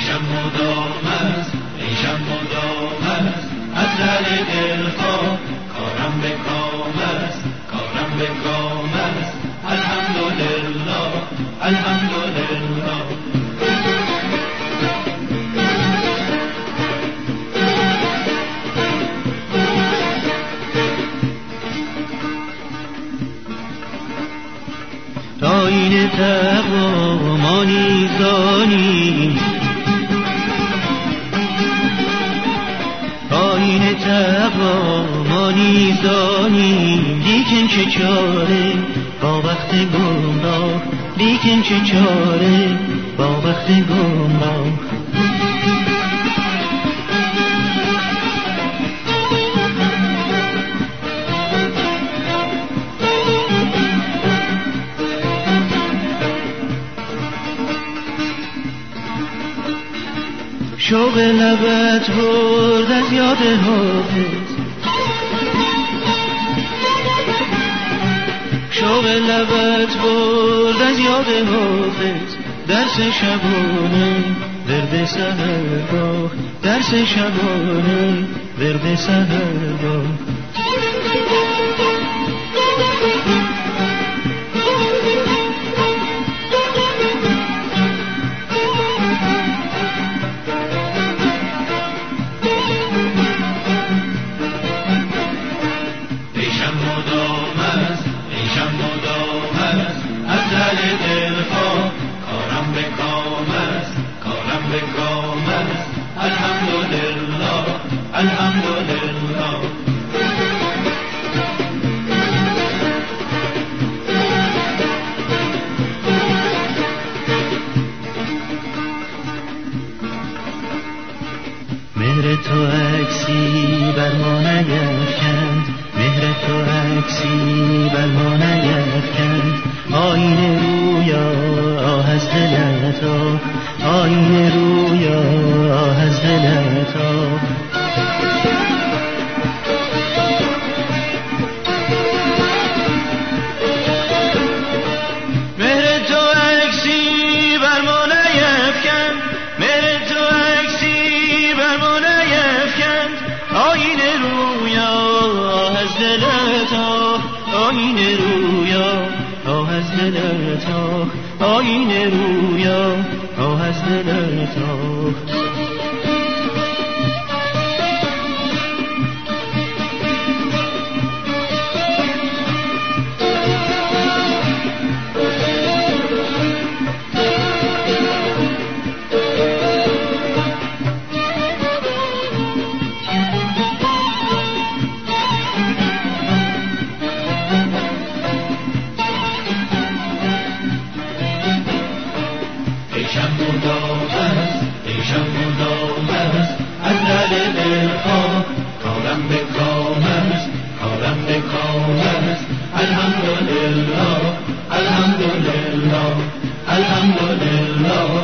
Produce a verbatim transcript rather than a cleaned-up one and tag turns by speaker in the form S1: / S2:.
S1: عیشم مدام است، عیشم مدام است، از ره دلخواه کارم به کام است، کارم به کام است. الحمدلله، الحمدلله.
S2: آیین تقوا ما نیز دانیم، آیین تقوا ما نیز دانیم، لیکن چه چاره با وقت گمراه، لیکن چه چاره با وقت گمراه. شوق لبت برد از یاد حافظ، شوق لبت برد از یاد حافظ، درس شبانه ورد سحرگاه، درس شبانه ورد سحرگاه.
S1: دلخواه کارم به کام است، کارم به کام است. الحمدلله، الحمدلله.
S2: مهر تو عکسی بر ما نیفکند، مهر تو عکسی بر ما نیفکند. آینه رویا آه از دلت آه، آینه رویا آه از دلت آه. مهر تو عکسی بر ما نیفکند، مهر تو عکسی بر ما نیفکند. آینه رویا آه از دلت آه، آینه رویا آه از دلت آه، آینه رویا آه از دلت آه.
S1: عیشم مدام است، عیشم مدام است، از ره دلخواه کارم به کام است، کارم به کام است. الحمدلله، الحمدلله، الحمدلله.